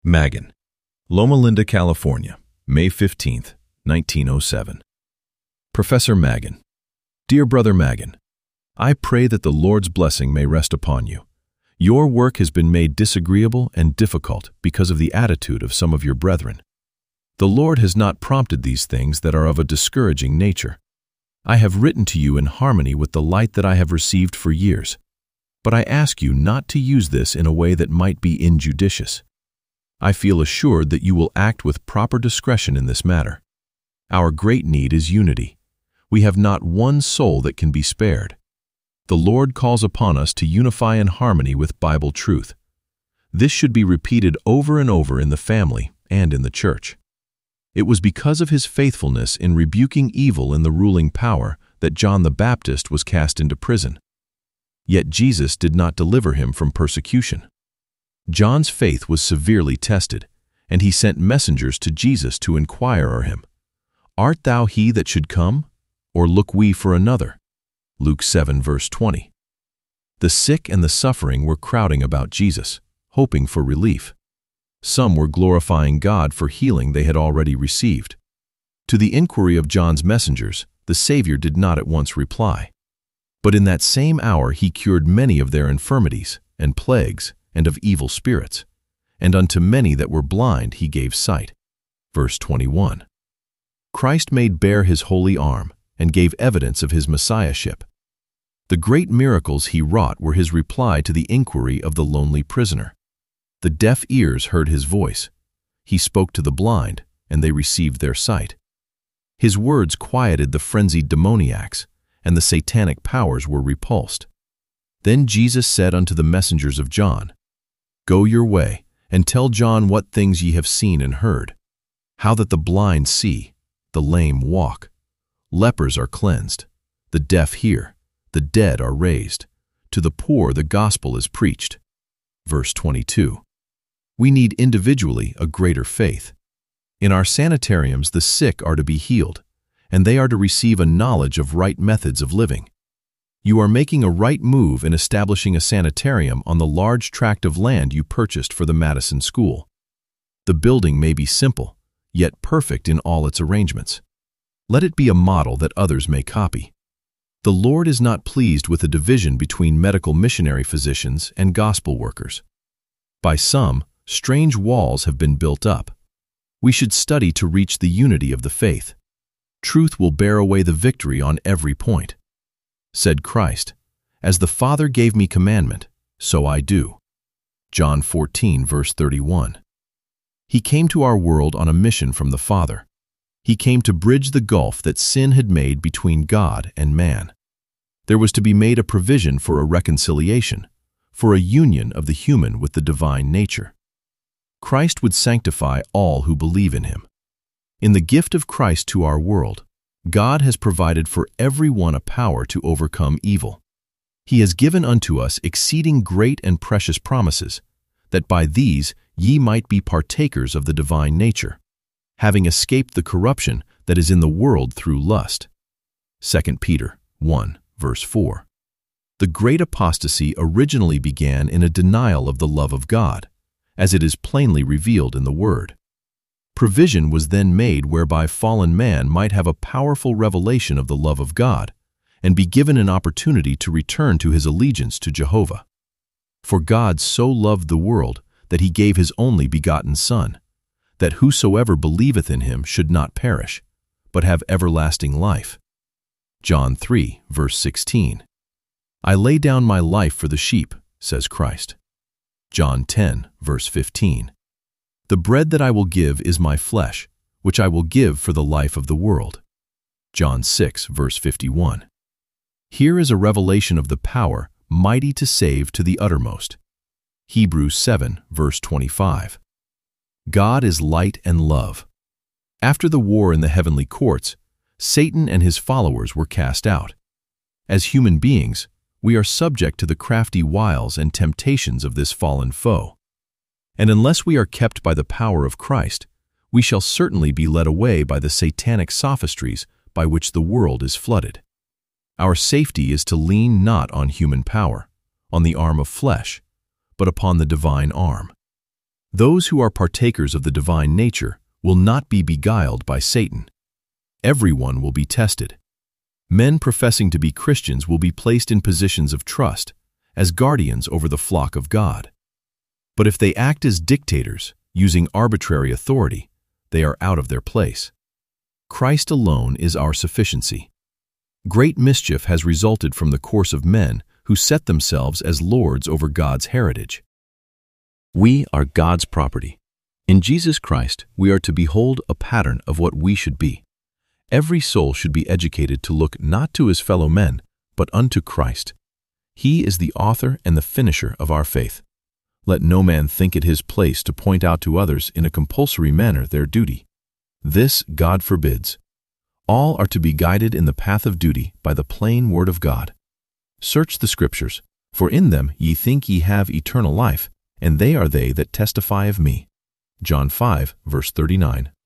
Magan, Loma Linda, California, May 15, 1907. Professor Magan. Dear Brother Magan, I pray that the Lord's blessing may rest upon you. Your work has been made disagreeable and difficult because of the attitude of some of your brethren. The Lord has not prompted these things that are of a discouraging nature. I have written to you in harmony with the light that I have received for years, but I ask you not to use this in a way that might be injudicious. I feel assured that you will act with proper discretion in this matter. Our great need is unity. We have not one soul that can be spared. The Lord calls upon us to unify in harmony with Bible truth. This should be repeated over and over in the family and in the church. It was because of his faithfulness in rebuking evil in the ruling power that John the Baptist was cast into prison. Yet Jesus did not deliver him from persecution. John's faith was severely tested, and he sent messengers to Jesus to inquire of him, "Art thou he that should come, or look we for another?" Luke 7, verse 20. The sick and the suffering were crowding about Jesus, hoping for relief. Some were glorifying God for healing they had already received. To the inquiry of John's messengers, the Savior did not at once reply. But in that same hour he cured many of their infirmities and plagues and of evil spirits, and unto many that were blind he gave sight. Verse 21. Christ made bare his holy arm and gave evidence of his messiahship. The great miracles he wrought were his reply to the inquiry of the lonely prisoner. The deaf ears heard his voice. He spoke to the blind, and they received their sight. His words quieted the frenzied demoniacs, and the satanic powers were repulsed. Then Jesus said unto the messengers of John, "Go your way, and tell John what things ye have seen and heard, how that the blind see, the lame walk, lepers are cleansed, the deaf hear, the dead are raised, to the poor the gospel is preached." Verse 22. We need individually a greater faith. In our sanitariums the sick are to be healed, and they are to receive a knowledge of right methods of living. You are making a right move in establishing a sanitarium on the large tract of land you purchased for the Madison School. The building may be simple, yet perfect in all its arrangements. Let it be a model that others may copy. The Lord is not pleased with a division between medical missionary physicians and gospel workers. By some, strange walls have been built up. We should study to reach the unity of the faith. Truth will bear away the victory on every point. Said Christ, "As the Father gave me commandment, so I do." John 14, verse 31. He came to our world on a mission from the Father. He came to bridge the gulf that sin had made between God and man. There was to be made a provision for a reconciliation, for a union of the human with the divine nature. Christ would sanctify all who believe in him. In the gift of Christ to our world, God has provided for every one a power to overcome evil. He has given unto us exceeding great and precious promises, that by these ye might be partakers of the divine nature, having escaped the corruption that is in the world through lust. 2 Peter 1, verse 4. The great apostasy originally began in a denial of the love of God, as it is plainly revealed in the Word. Provision was then made whereby fallen man might have a powerful revelation of the love of God and be given an opportunity to return to his allegiance to Jehovah. For God so loved the world that he gave his only begotten Son, that whosoever believeth in him should not perish, but have everlasting life. John 3, verse 16. I lay down my life for the sheep, says Christ. John 10, verse 15. The bread that I will give is my flesh, which I will give for the life of the world. John 6, verse 51. Here is a revelation of the power mighty to save to the uttermost. Hebrews 7, verse 25. God is light and love. After the war in the heavenly courts, Satan and his followers were cast out. As human beings, we are subject to the crafty wiles and temptations of this fallen foe. And unless we are kept by the power of Christ, we shall certainly be led away by the satanic sophistries by which the world is flooded. Our safety is to lean not on human power, on the arm of flesh, but upon the divine arm. Those who are partakers of the divine nature will not be beguiled by Satan. Everyone will be tested. Men professing to be Christians will be placed in positions of trust as guardians over the flock of God. But if they act as dictators, using arbitrary authority, they are out of their place. Christ alone is our sufficiency. Great mischief has resulted from the course of men who set themselves as lords over God's heritage. We are God's property. In Jesus Christ, we are to behold a pattern of what we should be. Every soul should be educated to look not to his fellow men, but unto Christ. He is the author and the finisher of our faith. Let no man think it his place to point out to others in a compulsory manner their duty. This God forbids. All are to be guided in the path of duty by the plain word of God. Search the Scriptures, for in them ye think ye have eternal life, and they are they that testify of me. John 5, verse 39.